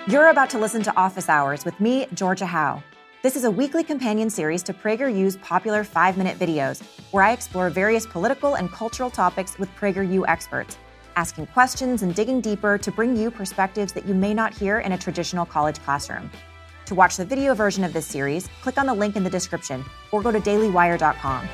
You're about to listen to Office Hours with me, Georgia Howe. This is a weekly companion series to PragerU's popular 5-minute videos, where I explore various political and cultural topics with PragerU experts, asking questions and digging deeper to bring you perspectives that you may not hear in a traditional college classroom. To watch the video version of this series, click on the link in the description or go to dailywire.com.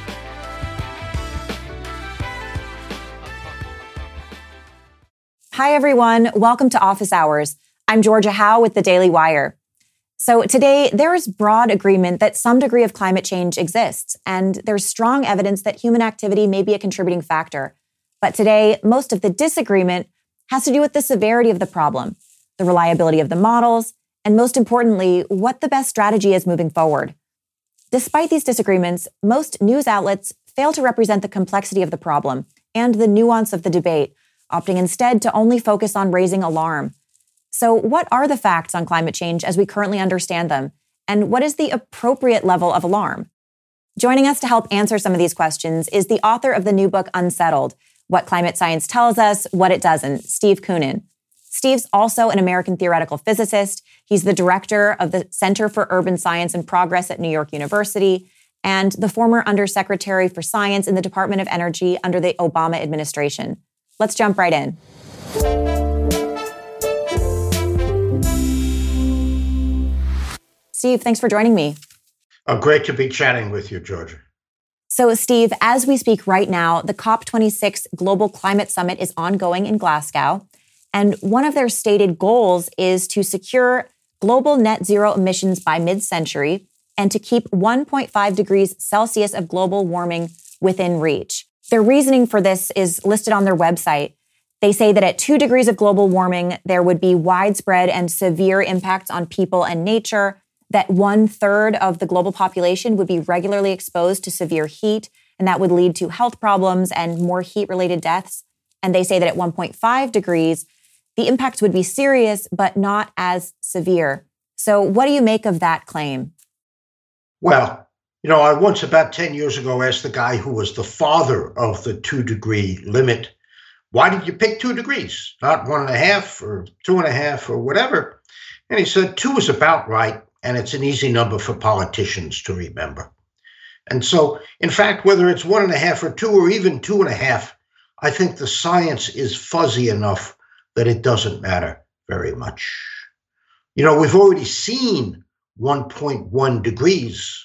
Hi, everyone. Welcome to Office Hours. I'm Georgia Howe with the Daily Wire. So today, there is broad agreement that some degree of climate change exists, and there's strong evidence that human activity may be a contributing factor. But today, most of the disagreement has to do with the severity of the problem, the reliability of the models, and most importantly, what the best strategy is moving forward. Despite these disagreements, most news outlets fail to represent the complexity of the problem and the nuance of the debate, opting instead to only focus on raising alarm. So what are the facts on climate change as we currently understand them? And what is the appropriate level of alarm? Joining us to help answer some of these questions is the author of the new book, Unsettled: What Climate Science Tells Us, What It Doesn't, Steve Koonin. Steve's also an American theoretical physicist. He's the director of the Center for Urban Science and Progress at New York University and the former Undersecretary for Science in the Department of Energy under the Obama administration. Let's jump right in. Steve, thanks for joining me. Great to be chatting with you, Georgia. So, Steve, as we speak right now, the COP26 Global Climate Summit is ongoing in Glasgow. And one of their stated goals is to secure global net zero emissions by mid-century and to keep 1.5 degrees Celsius of global warming within reach. Their reasoning for this is listed on their website. They say that at 2 degrees of global warming, there would be widespread and severe impacts on people and nature, that 1/3 of the global population would be regularly exposed to severe heat, and that would lead to health problems and more heat-related deaths. And they say that at 1.5 degrees, the impacts would be serious, but not as severe. So what do you make of that claim? Well, I once, about 10 years ago, asked the guy who was the father of the 2-degree limit, why did you pick 2 degrees? Not 1.5 or 2.5 or whatever. And he said, 2 is about right. And it's an easy number for politicians to remember. And so, in fact, whether it's 1.5 or 2 or even 2.5, I think the science is fuzzy enough that it doesn't matter very much. We've already seen 1.1 degrees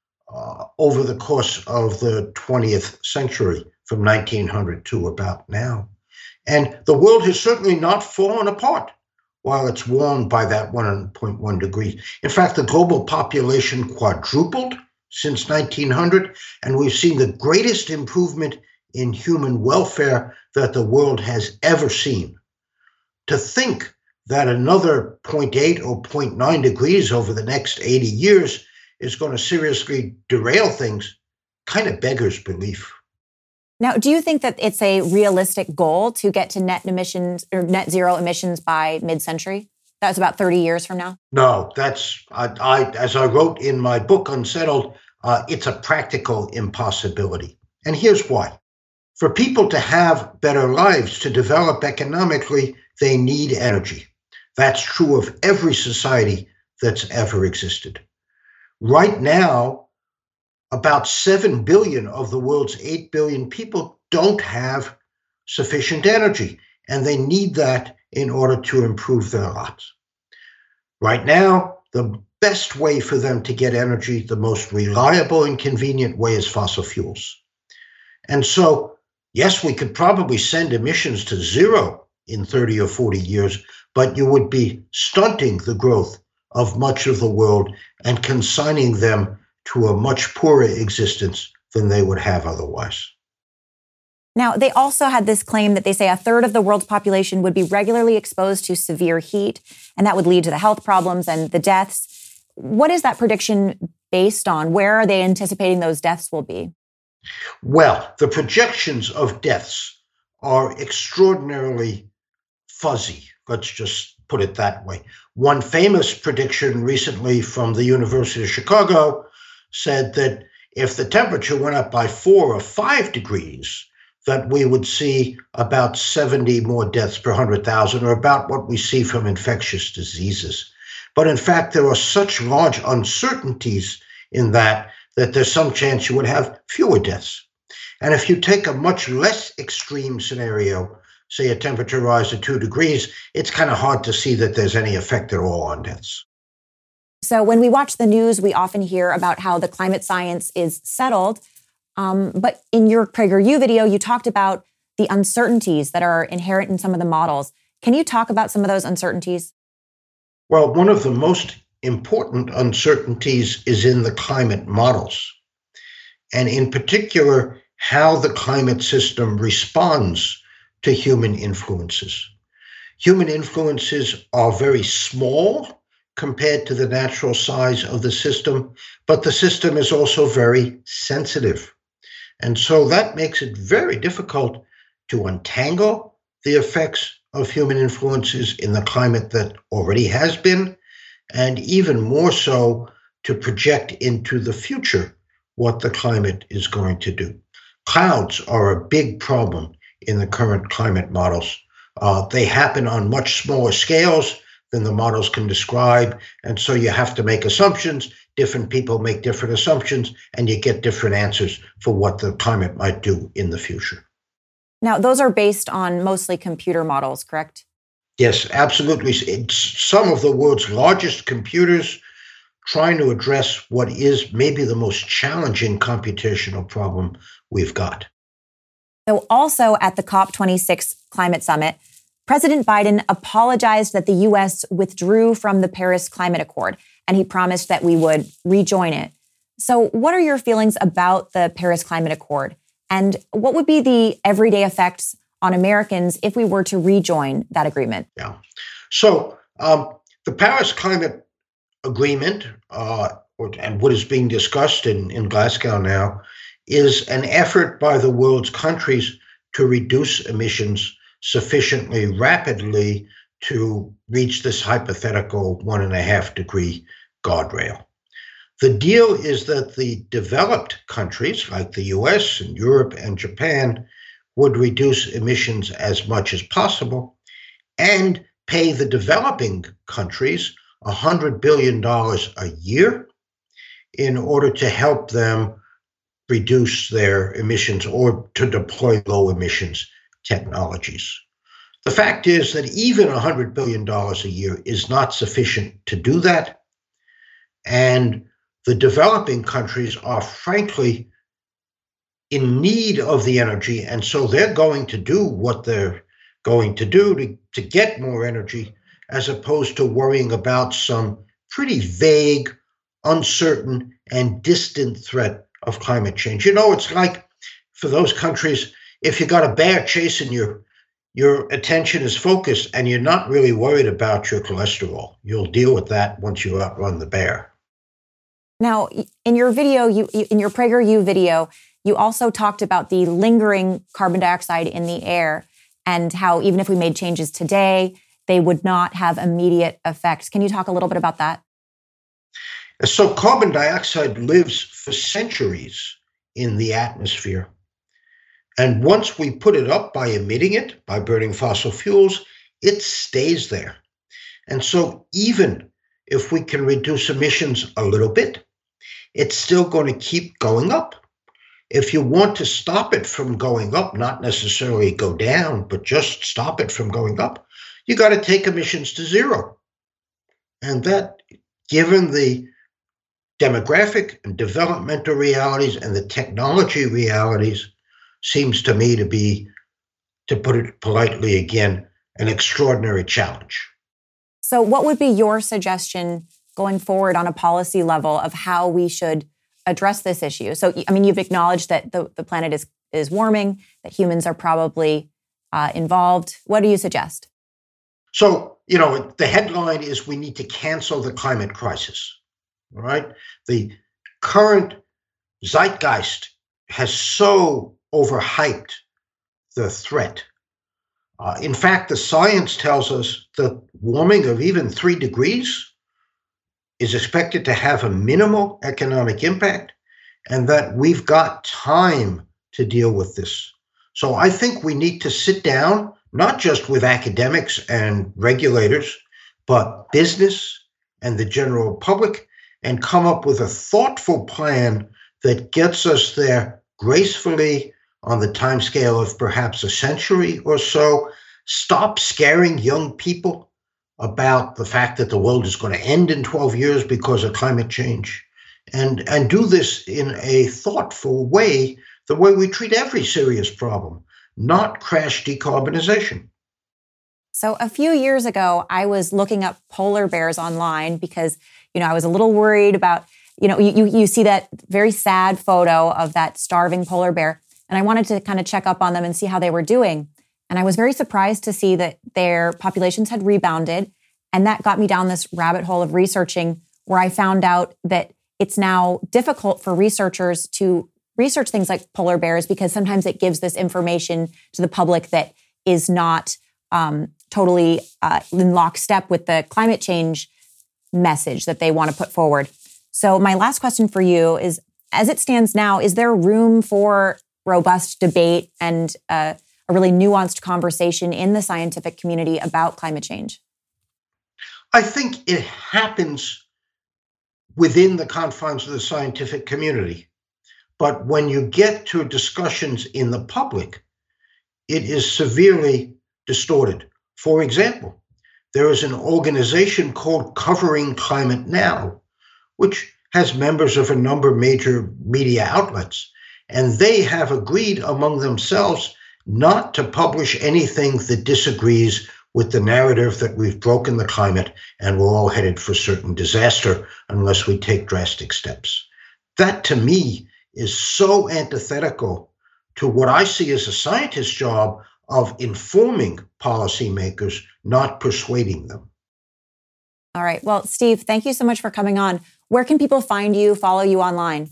over the course of the 20th century, from 1900 to about now. And the world has certainly not fallen apart while it's warmed by that 1.1 degrees. In fact, the global population quadrupled since 1900, and we've seen the greatest improvement in human welfare that the world has ever seen. To think that another 0.8 or 0.9 degrees over the next 80 years is going to seriously derail things kind of beggars belief. Now, do you think that it's a realistic goal to get to net zero emissions by mid-century? That's about 30 years from now? No, as I wrote in my book, Unsettled, it's a practical impossibility. And here's why. For people to have better lives, to develop economically, they need energy. That's true of every society that's ever existed. Right now, about 7 billion of the world's 8 billion people don't have sufficient energy, and they need that in order to improve their lives. Right now, the best way for them to get energy, the most reliable and convenient way, is fossil fuels. And so, yes, we could probably send emissions to zero in 30 or 40 years, but you would be stunting the growth of much of the world and consigning them to a much poorer existence than they would have otherwise. Now, they also had this claim that they say 1/3 of the world's population would be regularly exposed to severe heat, and that would lead to the health problems and the deaths. What is that prediction based on? Where are they anticipating those deaths will be? Well, the projections of deaths are extraordinarily fuzzy. Let's just put it that way. One famous prediction recently from the University of Chicago said that if the temperature went up by 4 or 5 degrees, that we would see about 70 more deaths per 100,000, or about what we see from infectious diseases. But in fact, there are such large uncertainties in that there's some chance you would have fewer deaths. And if you take a much less extreme scenario, say a temperature rise of 2 degrees, it's kind of hard to see that there's any effect at all on deaths. So when we watch the news, we often hear about how the climate science is settled. But in your PragerU video, you talked about the uncertainties that are inherent in some of the models. Can you talk about some of those uncertainties? Well, one of the most important uncertainties is in the climate models, and in particular, how the climate system responds to human influences. Human influences are very small compared to the natural size of the system, but the system is also very sensitive. And so that makes it very difficult to untangle the effects of human influences in the climate that already has been, and even more so to project into the future what the climate is going to do. Clouds are a big problem in the current climate models. They happen on much smaller scales than the models can describe, and so you have to make assumptions. Different people make different assumptions, and you get different answers for what the climate might do in the future. Now, those are based on mostly computer models, correct? Yes, absolutely. It's some of the world's largest computers trying to address what is maybe the most challenging computational problem we've got. So also at the COP26 climate summit, President Biden apologized that the U.S. withdrew from the Paris Climate Accord, and he promised that we would rejoin it. So what are your feelings about the Paris Climate Accord? And what would be the everyday effects on Americans if we were to rejoin that agreement? Yeah. So the Paris Climate Agreement, and what is being discussed in Glasgow now, is an effort by the world's countries to reduce emissions sufficiently rapidly to reach this hypothetical 1.5 degree guardrail. The deal is that the developed countries like the US and Europe and Japan would reduce emissions as much as possible and pay the developing countries $100 billion a year in order to help them reduce their emissions or to deploy low emissions technologies. The fact is that even $100 billion a year is not sufficient to do that. And the developing countries are frankly in need of the energy. And so they're going to do what they're going to do to get more energy, as opposed to worrying about some pretty vague, uncertain, and distant threat of climate change. You know, it's like for those countries, if you got a bear chasing you, your attention is focused and you're not really worried about your cholesterol. You'll deal with that once you outrun the bear. Now, in your video, in your PragerU video, you also talked about the lingering carbon dioxide in the air and how even if we made changes today, they would not have immediate effects. Can you talk a little bit about that? So carbon dioxide lives for centuries in the atmosphere. And once we put it up by emitting it, by burning fossil fuels, it stays there. And so even if we can reduce emissions a little bit, it's still going to keep going up. If you want to stop it from going up, not necessarily go down, but just stop it from going up, you got to take emissions to zero. And that, given the demographic and developmental realities and the technology realities, seems to me to be, to put it politely again, an extraordinary challenge. So what would be your suggestion going forward on a policy level of how we should address this issue? So, I mean, you've acknowledged that the planet is warming, that humans are probably involved. What do you suggest? So, you know, the headline is we need to cancel the climate crisis, right? The current zeitgeist has so overhyped the threat. In fact, the science tells us that warming of even 3 degrees is expected to have a minimal economic impact, and that we've got time to deal with this. So I think we need to sit down, not just with academics and regulators, but business and the general public, and come up with a thoughtful plan that gets us there gracefully on the timescale of perhaps a century or so. Stop scaring young people about the fact that the world is going to end in 12 years because of climate change, and do this in a thoughtful way, the way we treat every serious problem, not crash decarbonization. So a few years ago, I was looking up polar bears online because, I was a little worried about, you see that very sad photo of that starving polar bear. And I wanted to kind of check up on them and see how they were doing. And I was very surprised to see that their populations had rebounded. And that got me down this rabbit hole of researching, where I found out that it's now difficult for researchers to research things like polar bears because sometimes it gives this information to the public that is not totally in lockstep with the climate change message that they want to put forward. So my last question for you is, as it stands now, is there room for robust debate and a really nuanced conversation in the scientific community about climate change? I think it happens within the confines of the scientific community. But when you get to discussions in the public, it is severely distorted. For example, there is an organization called Covering Climate Now, which has members of a number of major media outlets, and they have agreed among themselves not to publish anything that disagrees with the narrative that we've broken the climate and we're all headed for certain disaster unless we take drastic steps. That, to me, is so antithetical to what I see as a scientist's job of informing policymakers, not persuading them. All right. Well, Steve, thank you so much for coming on. Where can people find you, follow you online?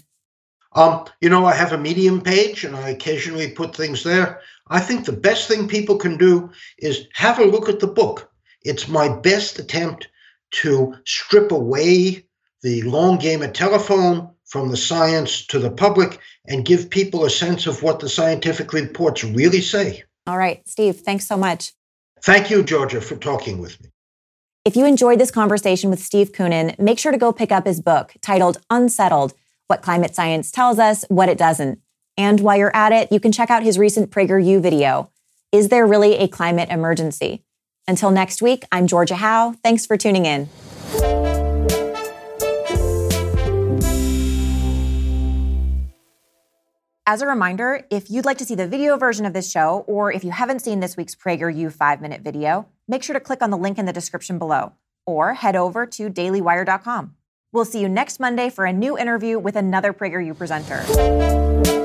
I have a Medium page and I occasionally put things there. I think the best thing people can do is have a look at the book. It's my best attempt to strip away the long game of telephone from the science to the public and give people a sense of what the scientific reports really say. All right, Steve, thanks so much. Thank you, Georgia, for talking with me. If you enjoyed this conversation with Steve Koonin, make sure to go pick up his book titled Unsettled: What Climate Science Tells Us, What It Doesn't. And while you're at it, you can check out his recent PragerU video, Is There Really a Climate Emergency? Until next week, I'm Georgia Howe. Thanks for tuning in. As a reminder, if you'd like to see the video version of this show, or if you haven't seen this week's PragerU 5-minute video, make sure to click on the link in the description below, or head over to dailywire.com. We'll see you next Monday for a new interview with another PragerU presenter.